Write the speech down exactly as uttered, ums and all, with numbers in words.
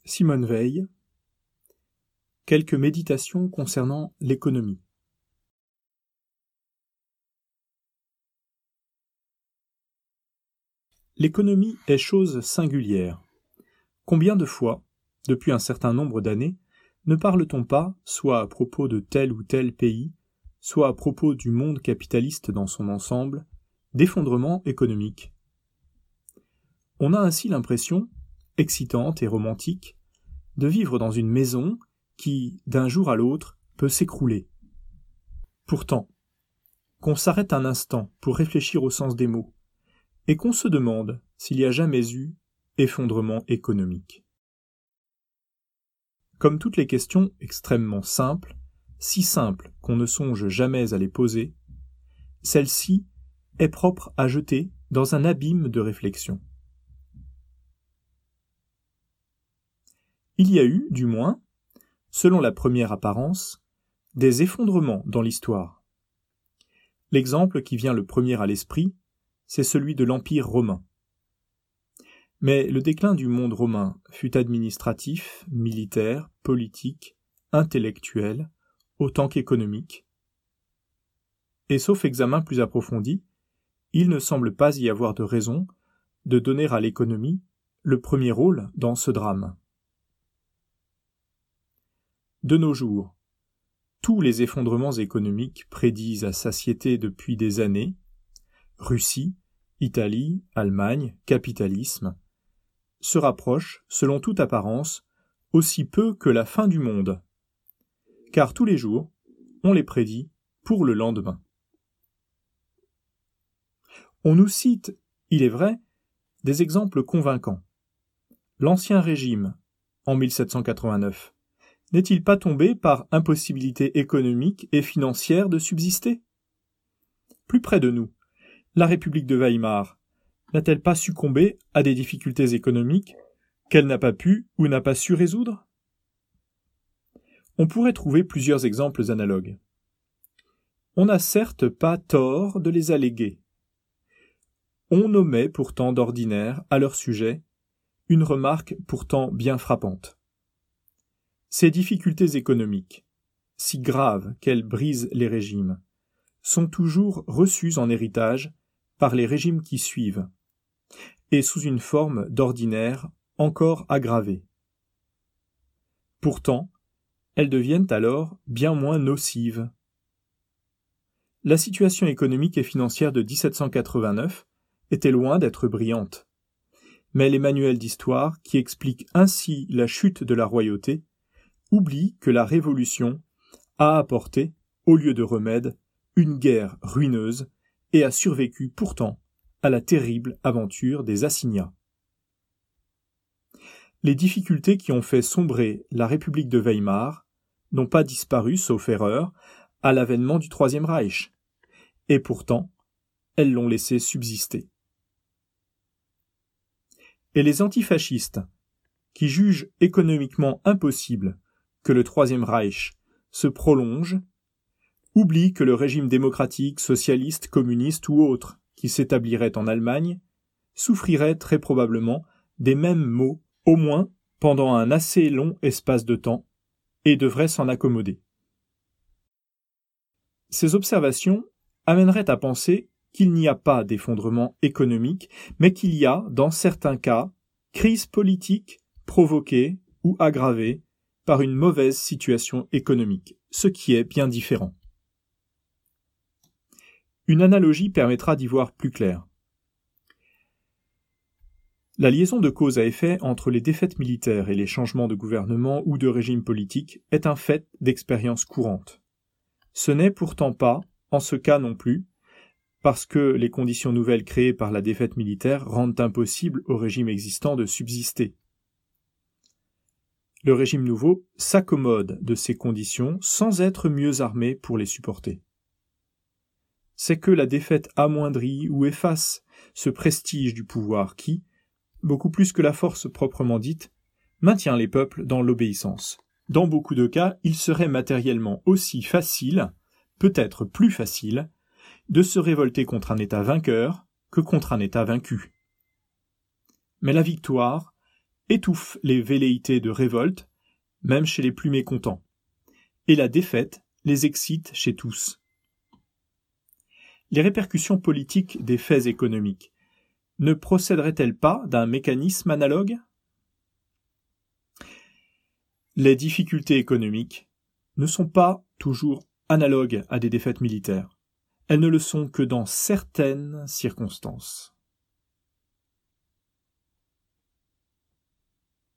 Simone Veil. Quelques méditations concernant l'économie. L'économie est chose singulière. Combien de fois, depuis un certain nombre d'années, ne parle-t-on pas, soit à propos de tel ou tel pays, soit à propos du monde capitaliste dans son ensemble, d'effondrement économique? On a ainsi l'impression, excitante et romantique, de vivre dans une maison qui, d'un jour à l'autre, peut s'écrouler. Pourtant, qu'on s'arrête un instant pour réfléchir au sens des mots, et qu'on se demande s'il y a jamais eu effondrement économique. Comme toutes les questions extrêmement simples, si simples qu'on ne songe jamais à les poser, celle-ci est propre à jeter dans un abîme de réflexion. Il y a eu, du moins, selon la première apparence, des effondrements dans l'histoire. L'exemple qui vient le premier à l'esprit, c'est celui de l'Empire romain. Mais le déclin du monde romain fut administratif, militaire, politique, intellectuel, autant qu'économique. Et sauf examen plus approfondi, il ne semble pas y avoir de raison de donner à l'économie le premier rôle dans ce drame. De nos jours, tous les effondrements économiques prédits à satiété depuis des années, Russie, Italie, Allemagne, capitalisme, se rapprochent, selon toute apparence, aussi peu que la fin du monde. Car tous les jours, on les prédit pour le lendemain. On nous cite, il est vrai, des exemples convaincants. L'Ancien Régime, en mille sept cent quatre-vingt-neuf, n'est-il pas tombé par impossibilité économique et financière de subsister? Plus près de nous, la République de Weimar n'a-t-elle pas succombé à des difficultés économiques qu'elle n'a pas pu ou n'a pas su résoudre? On pourrait trouver plusieurs exemples analogues. On n'a certes pas tort de les alléguer. On nommait pourtant d'ordinaire, à leur sujet, une remarque pourtant bien frappante. Ces difficultés économiques, si graves qu'elles brisent les régimes, sont toujours reçues en héritage par les régimes qui suivent, et sous une forme d'ordinaire encore aggravée. Pourtant, elles deviennent alors bien moins nocives. La situation économique et financière de dix-sept cent quatre-vingt-neuf était loin d'être brillante, mais les manuels d'histoire qui expliquent ainsi la chute de la royauté oublie que la Révolution a apporté, au lieu de remède, une guerre ruineuse et a survécu pourtant à la terrible aventure des assignats. Les difficultés qui ont fait sombrer la République de Weimar n'ont pas disparu, sauf erreur, à l'avènement du Troisième Reich, et pourtant, elles l'ont laissé subsister. Et les antifascistes, qui jugent économiquement impossible que le Troisième Reich se prolonge, oublie que le régime démocratique, socialiste, communiste ou autre qui s'établirait en Allemagne souffrirait très probablement des mêmes maux, au moins pendant un assez long espace de temps, et devrait s'en accommoder. Ces observations amèneraient à penser qu'il n'y a pas d'effondrement économique, mais qu'il y a, dans certains cas, crise politique provoquée ou aggravée par une mauvaise situation économique, ce qui est bien différent. Une analogie permettra d'y voir plus clair. La liaison de cause à effet entre les défaites militaires et les changements de gouvernement ou de régime politique est un fait d'expérience courante. Ce n'est pourtant pas, en ce cas non plus, parce que les conditions nouvelles créées par la défaite militaire rendent impossible au régime existant de subsister. Le régime nouveau s'accommode de ces conditions sans être mieux armé pour les supporter. C'est que la défaite amoindrit ou efface ce prestige du pouvoir qui, beaucoup plus que la force proprement dite, maintient les peuples dans l'obéissance. Dans beaucoup de cas, il serait matériellement aussi facile, peut-être plus facile, de se révolter contre un État vainqueur que contre un État vaincu. Mais la victoire étouffe les velléités de révolte, même chez les plus mécontents, et la défaite les excite chez tous. Les répercussions politiques des faits économiques ne procéderaient-elles pas d'un mécanisme analogue ? Les difficultés économiques ne sont pas toujours analogues à des défaites militaires. Elles ne le sont que dans certaines circonstances.